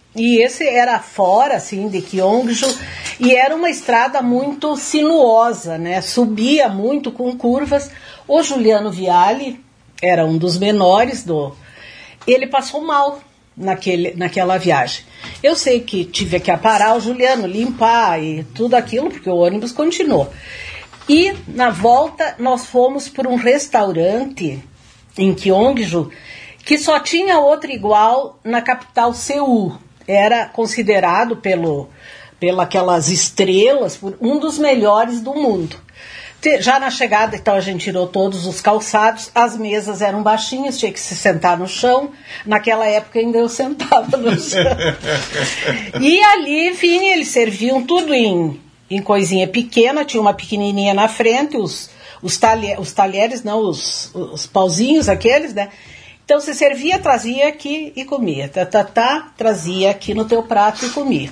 E esse era fora, assim, de Gyeongju, e era uma estrada muito sinuosa, né? Subia muito com curvas. O Juliano Viale era um dos menores do... Ele passou mal naquele, naquela viagem. Eu sei que tive que parar o Juliano, limpar e tudo aquilo, porque o ônibus continuou. E na volta nós fomos para um restaurante em Gyeongju que só tinha outro igual na capital Seul. Era considerado pelo, pelas aquelas estrelas por um dos melhores do mundo. Já na chegada, então, a gente tirou todos os calçados, as mesas eram baixinhas, tinha que se sentar no chão. Naquela época ainda eu sentava no chão. E ali, enfim, eles serviam tudo em, em coisinha pequena, tinha uma pequenininha na frente, os, os, talher, os talheres, não, os, os pauzinhos aqueles, né? Então se servia, trazia aqui e comia. Tá, tá, tá, trazia aqui no teu prato e comia.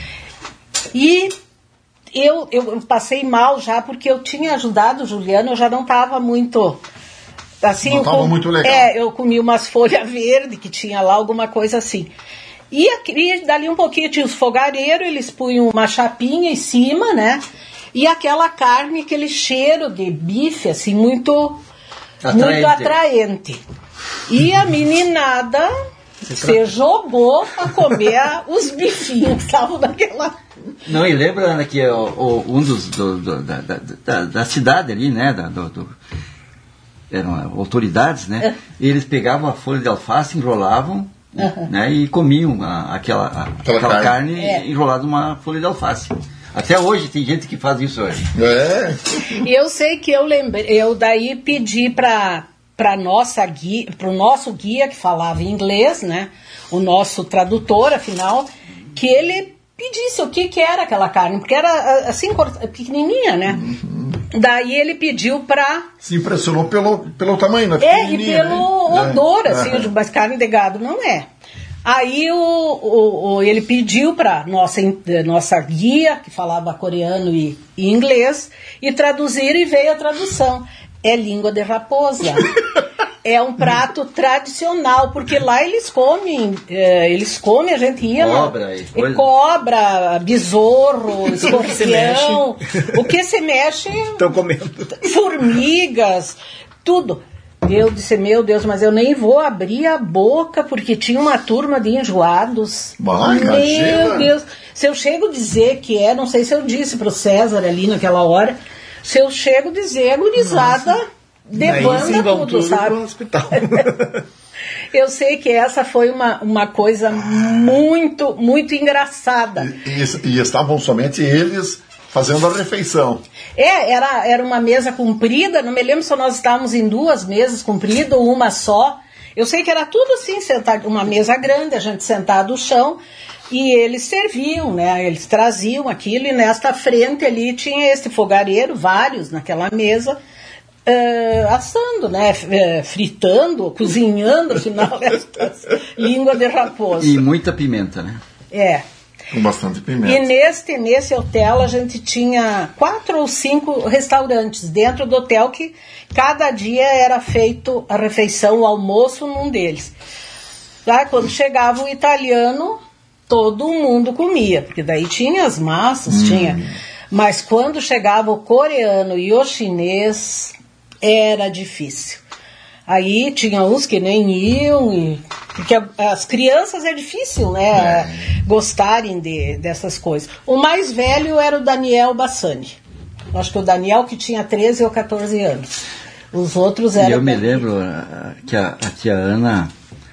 E... Eu, eu passei mal já, porque eu tinha ajudado o Juliano, eu já não estava muito... Assim, não estava muito legal. É, eu comi umas folhas verdes, que tinha lá alguma coisa assim. E, e dali um pouquinho tinha os fogareiros, eles punham uma chapinha em cima, né? E aquela carne, aquele cheiro de bife, assim, muito atraente. Muito atraente. E a meninada se jogou a comer os bifinhos que estavam naquela... Não, e lembra, Ana, que o, o, um dos do, do, da, da, da cidade ali, né, da, do, do, eram autoridades, né, uhum. Eles pegavam a folha de alface, enrolavam, uhum. né, e comiam a, aquela, a, aquela, aquela carne, carne é. enrolada numa folha de alface. Até hoje tem gente que faz isso hoje. É. E eu sei que eu lembrei, eu daí pedi para para nossa guia, para o nosso guia que falava inglês, né, o nosso tradutor, afinal, que ele pedisse o que, que era aquela carne, porque era assim, pequenininha, né? Uhum. Daí ele pediu para... Se impressionou pelo, pelo tamanho, né? É, e pelo né? odor, é. assim, uhum. Mas carne de gado não é. Aí o, o, o, ele pediu para nossa, nossa guia, que falava coreano e, e inglês, e traduzir, e veio a tradução. É língua de raposa. É um prato tradicional, porque lá eles comem, é, eles comem, a gente ia cobra, lá, e coisa. Cobra, besouro, escorpião, o que se mexe, estão comendo, formigas, tudo. Eu disse, meu Deus, mas eu nem vou abrir a boca, porque tinha uma turma de enjoados. Bah, meu imagina. Deus, se eu chego a dizer que é, não sei se eu disse para o César ali naquela hora, se eu chego a dizer, a gurizada debanda tudo, tudo, sabe? Pro hospital. Eu sei que essa foi uma, uma coisa muito, muito engraçada. E, e, e estavam somente eles fazendo a refeição. É, era, era uma mesa comprida, não me lembro se nós estávamos em duas mesas compridas ou uma só. Eu sei que era tudo assim, sentado, uma mesa grande, a gente sentado no chão, e eles serviam, né? Eles traziam aquilo, e nesta frente ali tinha esse fogareiro, vários naquela mesa, uh, assando, né? Fritando, cozinhando, afinal, língua de raposa. E muita pimenta, né? É. Com bastante pimenta. E neste, nesse hotel a gente tinha quatro ou cinco restaurantes dentro do hotel que cada dia era feito a refeição, o almoço num deles. Tá? Quando chegava o italiano, todo mundo comia, porque daí tinha as massas, hum. tinha. Mas quando chegava o coreano e o chinês, era difícil. Aí tinha uns que nem iam, e, porque as crianças é difícil, né, é. gostarem de, dessas coisas. O mais velho era o Daniel Bassani. Acho que o Daniel que tinha treze ou catorze anos. Os outros eram... E eu me lembro uh, que a, a tia Ana...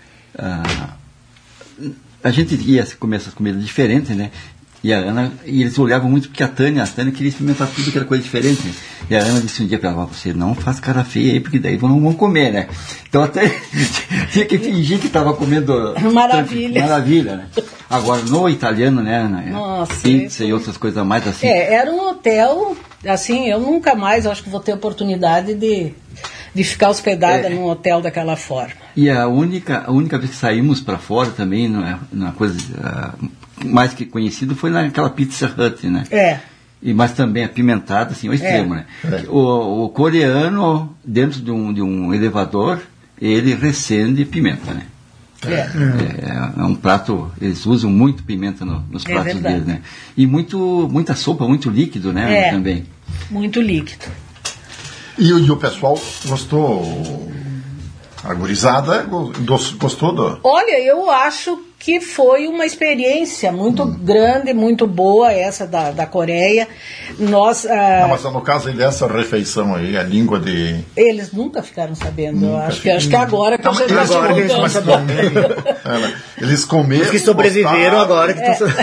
Uh, a gente ia comer essas comidas diferentes, né? E a Ana, e eles olhavam muito porque a Tânia, a Tânia queria experimentar tudo que era coisa diferente. E a Ana disse um dia para ela, você não faz cara feia aí, porque daí não vão comer, né? Então até tinha que fingir que estava comendo maravilha. Maravilha, né? Agora, no italiano, né, Ana? Nossa, pizza e outras coisas mais assim. É, era um hotel, assim, eu nunca mais acho que vou ter oportunidade de, de ficar hospedada é. num hotel daquela forma. E a única, a única vez que saímos para fora também, numa coisa... Uh, mais que conhecido foi naquela Pizza Hut, né? É. E, mas também apimentada, assim, ao extremo, é. né? É. O, o coreano, dentro de um, de um elevador, ele recende pimenta, né? É. É, é um prato, eles usam muito pimenta no, nos pratos é deles, né? E muito, muita sopa, muito líquido, né? É. Também. Muito líquido. E, e o pessoal gostou... A gurizada gostou do... Olha, eu acho que foi uma experiência muito hum. grande, muito boa essa da, da Coreia. Nós, ah, Não, mas no caso dessa refeição aí, a língua de... Eles nunca ficaram sabendo. Nunca acho, que, acho que agora que não, a gente eles, agora eles, eles, comeram, eles comeram... Os que sobreviveram gostaram, agora que é. estão...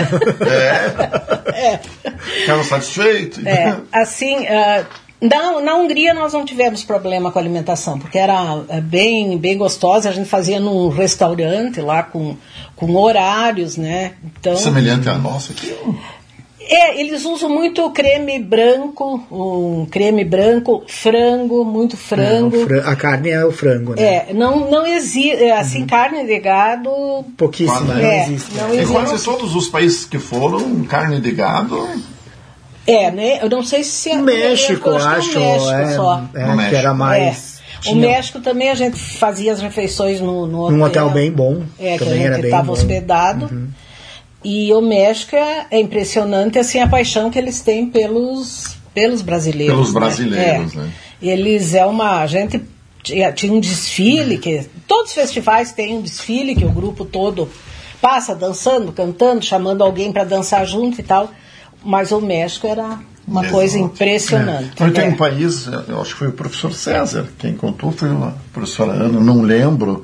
É. é. Ficaram satisfeitos. É. Assim... Uh, Na, na Hungria nós não tivemos problema com a alimentação, porque era bem, bem gostosa, a gente fazia num restaurante lá com, com horários, né? Então, semelhante à nossa aqui? É, eles usam muito creme branco, um creme branco, frango, muito frango. É, fran- a carne é o frango, né? É, não, não existe, assim, hum. carne de gado... Pouquíssima, não é, existe. Não né? existe. Em quase todos os países que foram, carne de gado... É, né? Eu não sei se... No México, eu acho. No México é, só. É, no que era mais... É. Tinha... O México também a gente fazia as refeições no, no hotel. Um hotel bem bom. É, que também a gente estava hospedado. Uhum. E o México é, é impressionante, assim, a paixão que eles têm pelos, pelos brasileiros. Pelos brasileiros, né? né? É. Eles é uma... A gente tinha, tinha um desfile, que todos os festivais têm um desfile, que o grupo todo passa dançando, cantando, chamando alguém para dançar junto e tal. Mas o México era uma Exato. coisa impressionante. É. Então, tem é. um país, eu acho que foi o professor César, quem contou foi a professora Ana, não lembro,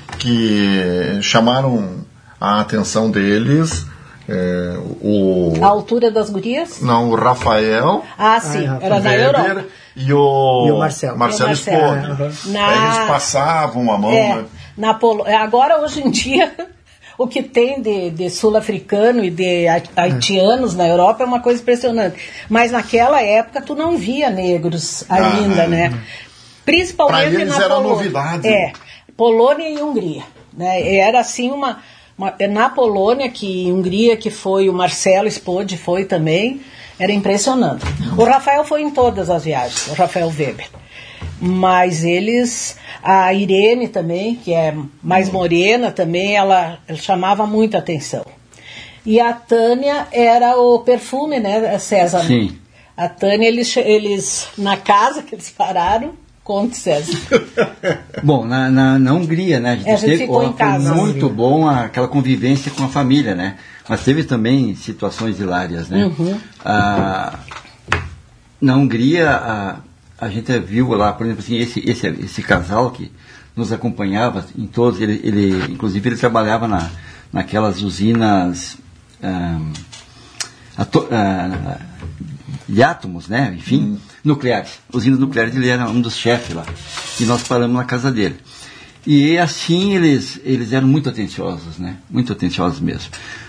que chamaram a atenção deles, é, o... A altura das gurias? Não, o Rafael. Ah, sim, ah, era na Europa. E o, e o Marcelo. Marcelo Spode. Uhum. Na... Aí eles passavam a mão. É, né? na Polo... Agora, hoje em dia... O que tem de, de sul-africano e de haitianos na Europa é uma coisa impressionante. Mas naquela época tu não via negros ainda, ah, né? Principalmente pra eles na era Polônia. Novidade. É, Polônia e Hungria. Né? Era assim uma, uma... Na Polônia, que Hungria, que foi o Marcelo Spode, foi também, era impressionante. O Rafael foi em todas as viagens, o Rafael Weber. Mas eles, a Irene também, que é mais morena também, ela, ela chamava muita atenção. E a Tânia era o perfume, né, César? Sim. A Tânia, eles, eles na casa que eles pararam, conte, César. Bom, na, na, na Hungria, né, a gente, a gente teve, ficou ó, em casa. Foi muito bom aquela convivência com a família, né? Mas teve também situações hilárias, né? Uhum. Ah, na Hungria... A, A gente viu lá, por exemplo, assim, esse, esse, esse casal que nos acompanhava em todos, ele, ele, inclusive ele trabalhava na, naquelas usinas um, ato, uh, de átomos, né? Enfim, hum. nucleares. Usinas nucleares, ele era um dos chefes lá. E nós paramos na casa dele. E assim eles, eles eram muito atenciosos, né? Muito atenciosos mesmo.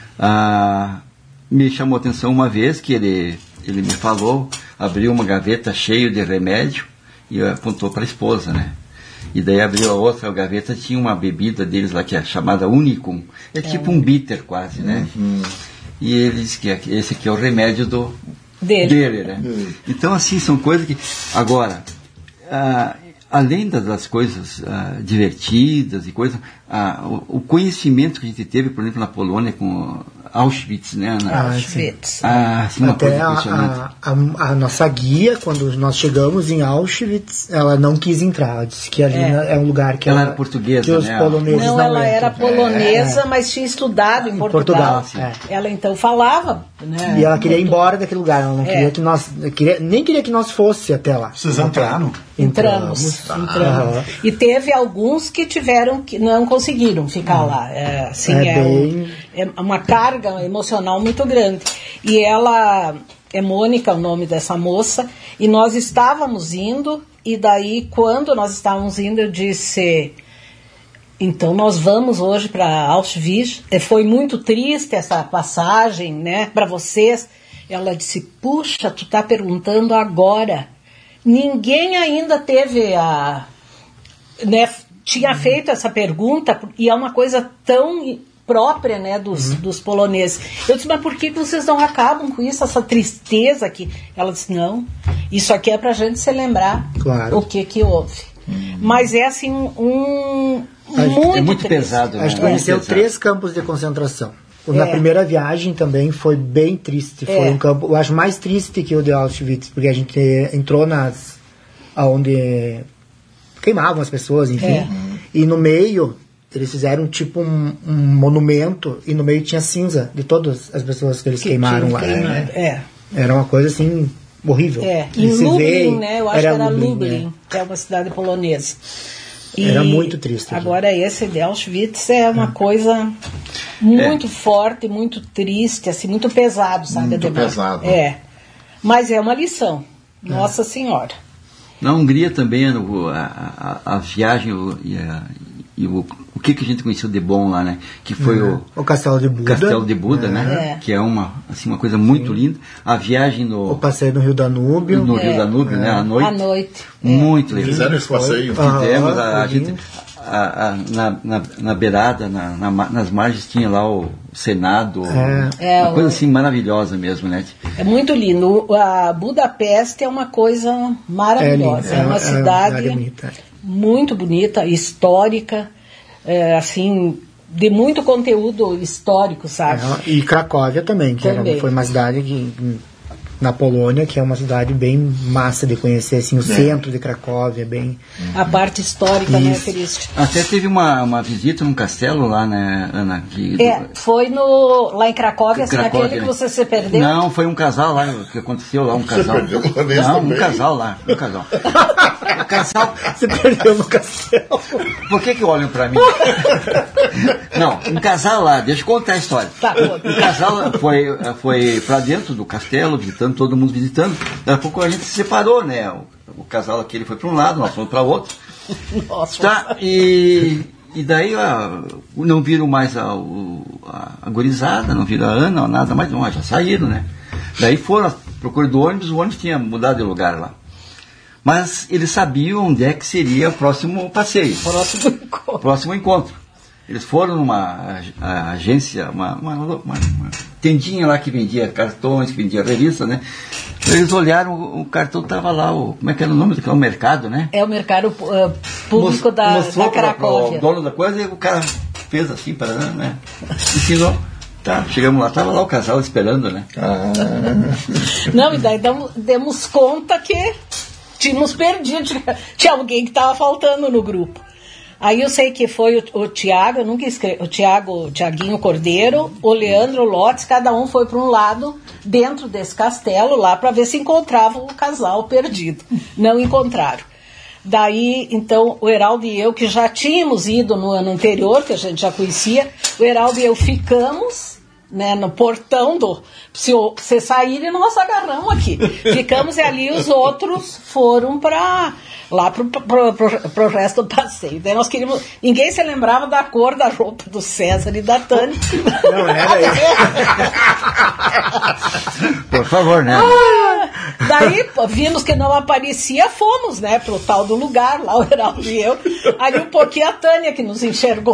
Ah, me chamou a atenção uma vez que ele, ele me falou, abriu uma gaveta cheia de remédio e apontou para a esposa, né? E daí abriu a outra gaveta, tinha uma bebida deles lá que é chamada Unicum. É, é. tipo um bitter quase, né? Uhum. E ele disse que esse aqui é o remédio do, dele. dele, né? Uhum. Então, assim, são coisas que... Agora, ah, além das, das coisas ah, divertidas e coisas, ah, o, o conhecimento que a gente teve, por exemplo, na Polônia com Auschwitz, né? Na, Auschwitz. Ah, assim, uma Até coisa impressionante. A, a, a nossa guia, quando nós chegamos em Auschwitz, ela não quis entrar. Ela disse que ali é, é um lugar que ela ela, era portuguesa, que os né? poloneses não, não ela entram. era polonesa, é. mas tinha estudado em, em Portugal. Portugal é. Ela então falava, né? E ela queria ir embora daquele lugar. Ela não é. queria que nós, queria, nem queria que nós fosse até lá. Vocês entraram? Entramos. Entramos. entramos. Ah. E teve alguns que tiveram que não conseguiram ficar hum. lá. É, assim, é, é, bem... um, é uma carga emocional muito grande. E ela, é Mônica o nome dessa moça, e nós estávamos indo, e daí quando nós estávamos indo eu disse, então nós vamos hoje para Auschwitz, foi muito triste essa passagem, né, para vocês. Ela disse, puxa, tu tá perguntando agora, ninguém ainda teve a, né, tinha feito essa pergunta, e é uma coisa tão própria, né, dos, uhum. dos poloneses. Eu disse, mas por que vocês não acabam com isso, essa tristeza aqui? Ela disse, não, isso aqui é pra gente se lembrar claro. o que que houve. Uhum. Mas é assim, um... A muito é muito triste. pesado. Né? A gente conheceu três campos de concentração. Na é. primeira viagem também foi bem triste. Foi é. um campo, eu acho mais triste que o de Auschwitz, porque a gente entrou nas... onde queimavam as pessoas, enfim. É. E no meio... Eles fizeram tipo um, um monumento e no meio tinha cinza de todas as pessoas que eles que queimaram lá. Né? É. Era uma coisa assim horrível. É. Em Lublin, né? Eu acho era que era Lublin, Lublin né? que é uma cidade polonesa. E era muito triste. Agora aqui. Esse de Auschwitz é uma é. coisa muito é. forte, muito triste, assim, muito pesado, sabe? Muito pesado. É. Mas é uma lição. Nossa é. Senhora. Na Hungria também a, a, a viagem e a E o, o que, que a gente conheceu de bom lá, né? Que foi é. o, o Castelo de Buda. Castelo de Buda, é. né? É. Que é uma, assim, uma coisa muito Sim. linda. A viagem no... O passeio no Rio Danúbio. No é. Rio Danúbio, é. né? À noite. À noite. Muito legal. Fizeram esse passeio. Fizemos. Ah, a, a gente, a, a, na, na, na beirada, na, na, nas margens, tinha lá o Senado. É. Uma é, coisa o... assim maravilhosa mesmo, né? É muito lindo. A Budapeste é uma coisa maravilhosa. É, é uma é, cidade é bonita. muito bonita, histórica. É, assim, de muito conteúdo histórico, sabe? É, e Cracóvia também, que também. Era, foi uma cidade que, na Polônia, que é uma cidade bem massa de conhecer, assim, o é. centro de Cracóvia, bem... A parte histórica, Isso. né, Cristi? Até teve uma, uma visita num castelo lá, né, Ana? De, é, do... foi no, lá em Cracóvia, assim, Cracóvia, aquele né? que você se perdeu? Não, foi um casal lá, que aconteceu lá, um casal. Você perdeu uma vez Não, também. um casal lá, um casal. O casal... Você perdeu no castelo. Por que que olham pra mim? Não, um casal lá, deixa eu contar a história. Tá, o casal foi, foi pra dentro do castelo, visitando, todo mundo visitando. Daqui a pouco a gente se separou, né? O, o casal aquele foi para um lado, nós fomos para outro. Nossa. Tá, e, e daí ó, não viram mais a, a, a gurizada, não viram a Ana, nada mais, não, já saíram, né? Daí foram procura do ônibus, o ônibus tinha mudado de lugar lá. Mas eles sabiam onde é que seria o próximo passeio. Próximo encontro. Próximo encontro. Eles foram numa a, agência, uma, uma, uma, uma tendinha lá que vendia cartões, que vendia revista, né? Eles olharam, o, o cartão estava lá, o, como é que era o nome daquele mercado, né? É o mercado uh, público Mos, da, mostrou da Cracóvia. O dono da coisa e o cara fez assim, para, né? Ensinou. Tá, chegamos lá, estava lá o casal esperando, né? Ah. Não, e daí damos, demos conta que tínhamos perdido, tinha, tinha alguém que estava faltando no grupo. Aí eu sei que foi o, o Tiago, eu nunca escrevi, o Tiago, o Tiaguinho Cordeiro, o Leandro Lotz, cada um foi para um lado dentro desse castelo lá para ver se encontravam o casal perdido. Não encontraram. Daí, então, o Heraldo e eu, que já tínhamos ido no ano anterior, que a gente já conhecia, o Heraldo e eu ficamos né, no portão do... Se você sair, nós agarramos aqui. Ficamos ali, os outros foram para lá pro, pro, pro, pro resto do passeio. Daí nós queríamos... Ninguém se lembrava da cor da roupa do César e da Tânia. Não era isso. Por favor, né? Ah, daí vimos que não aparecia, fomos, né, pro tal do lugar, lá o Heraldo e eu. Ali um pouquinho a Tânia que nos enxergou.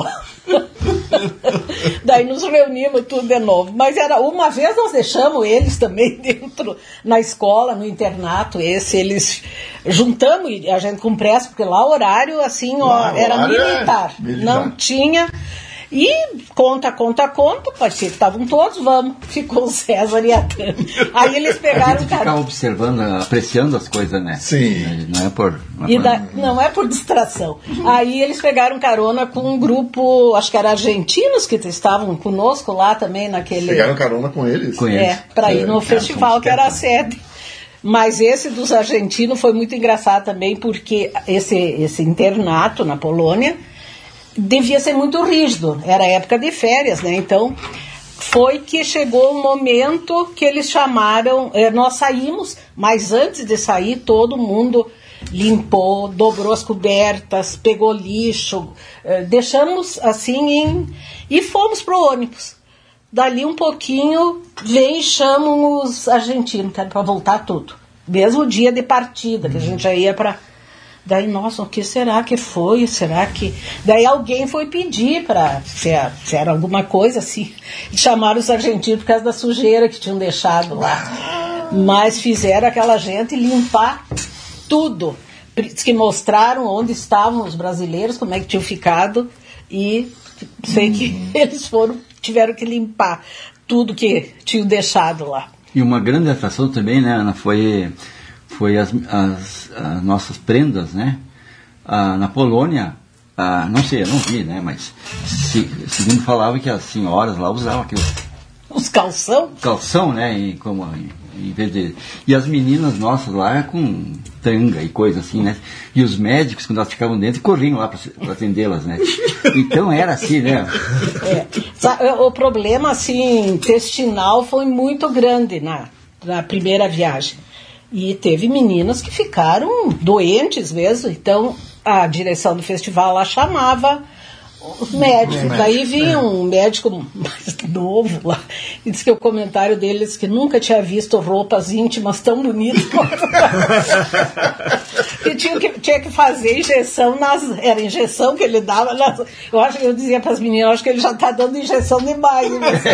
Daí nos reunimos tudo de novo. Mas era uma vez nós deixamos eles também dentro, na escola, no internato, esse, eles juntamos e a gente com pressa, porque lá o horário, assim, ó, Lá, era horário militar. É militar. Não tinha. E conta, conta, conta, parecia que estavam todos, vamos. Ficou o César e a Tânia. Aí eles A pegaram gente o cara. fica observando, apreciando as coisas, né? Sim. Não é por... Não é, E por... da, não é por distração. Aí eles pegaram carona com um grupo, acho que era argentinos que estavam conosco lá também naquele. Pegaram carona com eles? Com eles. É, para ir no É, festival que era a sede. Mas esse dos argentinos foi muito engraçado também, porque esse, esse internato na Polônia devia ser muito rígido. Era época de férias, né? Então foi que chegou um momento que eles chamaram, eh, nós saímos, mas antes de sair todo mundo limpou, dobrou as cobertas, pegou lixo, eh, deixamos assim em, e fomos pro ônibus. Dali um pouquinho vem e chamam os argentinos, que era para voltar tudo. Mesmo dia de partida, que a gente já ia para... Daí, nossa, o que será que foi? Será que... Daí alguém foi pedir para... Se, se era alguma coisa assim. E chamaram os argentinos por causa da sujeira que tinham deixado lá. Mas fizeram aquela gente limpar tudo. Diz que mostraram onde estavam os brasileiros, como é que tinham ficado. E sei que eles foram, tiveram que limpar tudo que tinham deixado lá. E uma grande atração também, né, Ana, foi... foi as, as, as nossas prendas, né? Ah, na Polônia, ah, não sei, eu não vi, né? Mas se, segundo falava que as senhoras lá usavam aquele Os calção? calção, né? E, como, em, em vez de, e as meninas nossas lá com tanga e coisa assim, né? E os médicos, quando elas ficavam dentro, corriam lá para atendê-las, né? Então era assim, né? É. O problema, assim, intestinal foi muito grande na, na primeira viagem. E teve meninas que ficaram doentes mesmo. Então, a direção do festival lá chamava os médicos. É, Daí médico, vinha é. um médico mais novo lá e disse que o comentário deles que nunca tinha visto roupas íntimas tão bonitas. que, tinha que tinha que fazer injeção nas... Era injeção que ele dava nas, eu acho que eu dizia para as meninas, eu acho que ele já está dando injeção demais.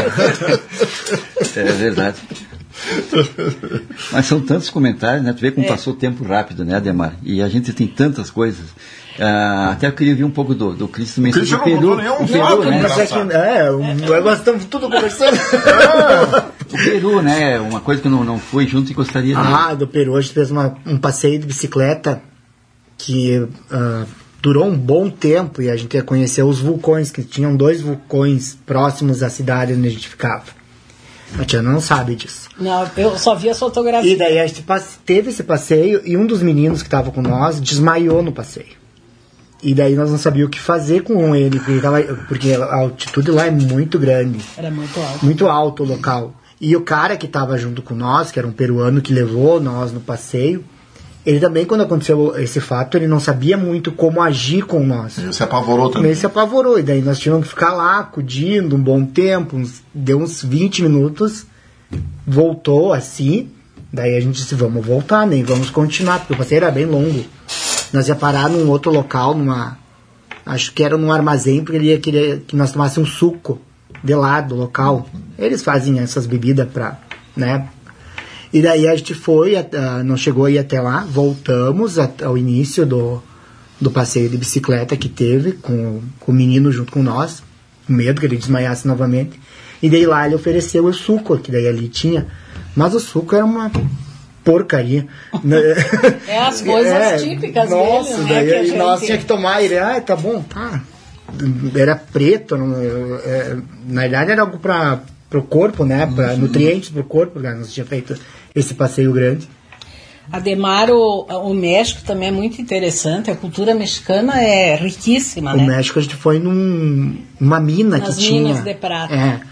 É verdade. Mas são tantos comentários, né? Tu vê como É. passou o tempo rápido, né, Ademar? E a gente tem tantas coisas. Ah, até eu queria ouvir um pouco do, do Cristo também sobre Cristo o não Peru. contou nenhum O Peru, fato, né? Mas é que, é, o- nós estamos tudo conversando. O Peru, né? Uma coisa que eu não, não fui junto e gostaria de... Ah, do Peru, a gente fez uma, um passeio de bicicleta que ah, durou um bom tempo e a gente ia conhecer os vulcões, que tinham dois vulcões próximos à cidade onde a gente ficava. A Tiana não sabe disso. Não, eu só vi as fotografias. E daí a gente passe- teve esse passeio e um dos meninos que estava com nós desmaiou no passeio. E daí nós não sabíamos o que fazer com ele, porque, ele tava, porque a altitude lá é muito grande, Era muito alto. muito alto o local. E o cara que estava junto com nós, que era um peruano que levou nós no passeio, ele também, quando aconteceu esse fato, ele não sabia muito como agir com nós. Ele se apavorou também. Ele se apavorou, e daí nós tínhamos que ficar lá, acudindo um bom tempo, uns, deu uns vinte minutos, voltou assim, daí a gente disse, vamos voltar, nem vamos continuar, porque o passeio era bem longo. Nós ia parar num outro local, numa, acho que era num armazém, porque ele ia querer que nós tomássemos um suco de lá do local. Eles fazem essas bebidas pra, né? E daí a gente foi, uh, não chegou a ir até lá, voltamos a, ao início do, do passeio de bicicleta que teve, com, com o menino junto com nós, com medo que ele desmaiasse novamente. E daí lá ele ofereceu o suco, que daí ali tinha, mas o suco era uma porcaria. É as coisas típicas nossa, dele, né? daí que a gente... nós tinha que tomar, ele, ah, tá bom, tá. Era preto, não, é, na verdade era algo para o corpo, né? Para nutrientes para o corpo, né? Nós tinha feito esse passeio grande. Ademar, o, o México também é muito interessante, a cultura mexicana é riquíssima, O né? México a gente foi num, numa mina Nas que tinha. minas de prata. É.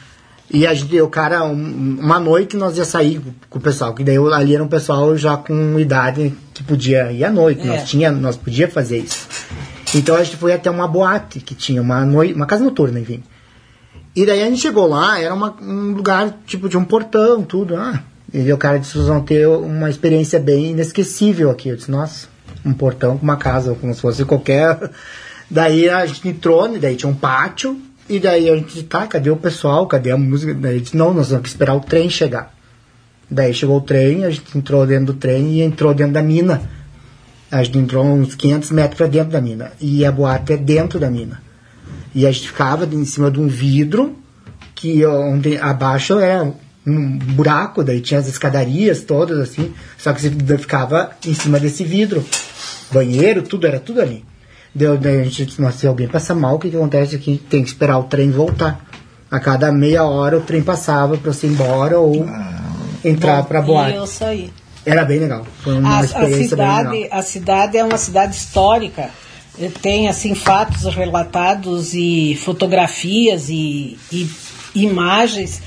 E a gente, o cara, um, uma noite nós ia sair com o pessoal, que daí ali era um pessoal já com idade que podia ir à noite, é. nós, tinha, nós podia fazer isso. Então a gente foi até uma boate, que tinha uma, noite, uma casa noturna, enfim. E daí a gente chegou lá, era uma, um lugar tipo de um portão, tudo. Ah, e o cara disse, vocês vão ter uma experiência bem inesquecível aqui. Eu disse, nossa, um portão com uma casa, como se fosse qualquer... Daí a gente entrou, daí tinha um pátio, e daí a gente disse, tá, cadê o pessoal, cadê a música? Daí a gente disse, não, nós vamos esperar o trem chegar. Daí chegou o trem, a gente entrou dentro do trem e entrou dentro da mina. A gente entrou uns quinhentos metros para dentro da mina. E a boate é dentro da mina. E a gente ficava em cima de um vidro, que onde abaixo era um buraco, daí tinha as escadarias todas assim, só que você ficava em cima desse vidro. Banheiro, tudo, era tudo ali. Daí, daí a gente disse, mas se alguém passa mal, o que, que acontece aqui? Tem que esperar o trem voltar. A cada meia hora o trem passava para você ir embora ou ah, entrar para a boate. E eu saí. Era bem legal. Foi uma a, experiência a cidade, bem legal. A cidade é uma cidade histórica. Tem assim fatos relatados e fotografias e, e imagens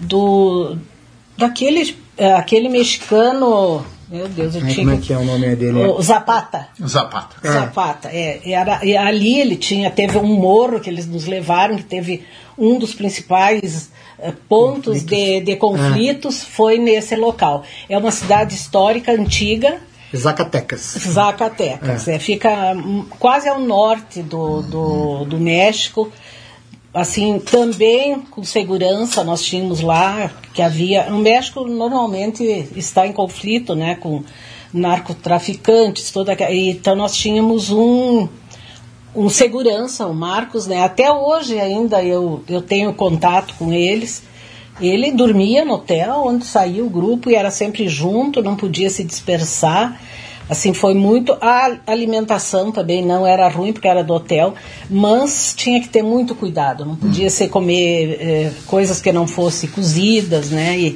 do daquele aquele mexicano, meu Deus, eu Ai, tinha, como é que é o nome dele? O Zapata. Zapata. É. Zapata, é, era, e ali ele tinha, teve um morro que eles nos levaram, que teve um dos principais uh, pontos conflitos. de, de conflitos, ah. foi nesse local. É uma cidade histórica, antiga. Zacatecas. Zacatecas, é. É, fica um, quase ao norte do, do, do México. Assim, também com segurança, nós tínhamos lá que havia... O México normalmente está em conflito, né, com narcotraficantes, toda, então nós tínhamos um, um segurança, o Marcos, né, até hoje ainda eu, eu tenho contato com eles. Ele dormia no hotel onde saía o grupo e era sempre junto, não podia se dispersar. Assim, foi muito... A alimentação também não era ruim, porque era do hotel, mas tinha que ter muito cuidado. Não podia ser comer eh, coisas que não fossem cozidas, né? E,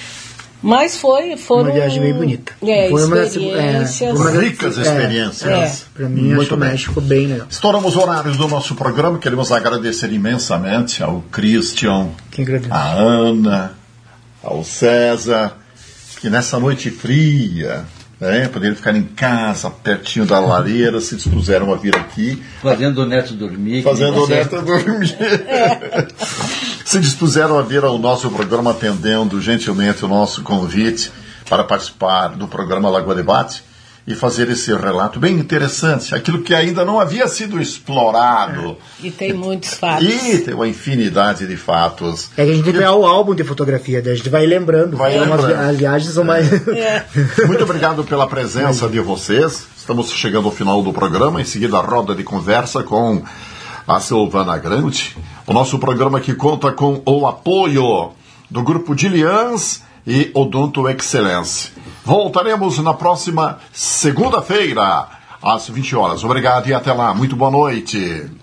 mas foi... Foram, uma viagem bem bonita. É, foi uma, experiências... É, uma ricas experiências. É, é. Para mim, muito bem. México bem legal. Estouramos horários do nosso programa. Queremos agradecer imensamente ao Christian, à Ana, ao César, que nessa noite fria... É, poderia ficar em casa, pertinho da lareira, se dispuseram a vir aqui. Fazendo o neto dormir. Fazendo o neto dormir. É. Se dispuseram a vir ao nosso programa, atendendo gentilmente o nosso convite para participar do programa Lagoa Debate e fazer esse relato bem interessante, aquilo que ainda não havia sido explorado. E tem muitos fatos. E tem uma infinidade de fatos. É que a gente tem que pegar o álbum de fotografia, daí a gente vai lembrando. Vai lembrando. As, as viagens são mais... É. Muito obrigado pela presença de vocês. Estamos chegando ao final do programa, em seguida a roda de conversa com a Silvana Grande. O nosso programa que conta com o apoio do Grupo Dilians e Odonto Excellence. Voltaremos na próxima segunda-feira, às vinte horas. Obrigado e até lá. Muito boa noite.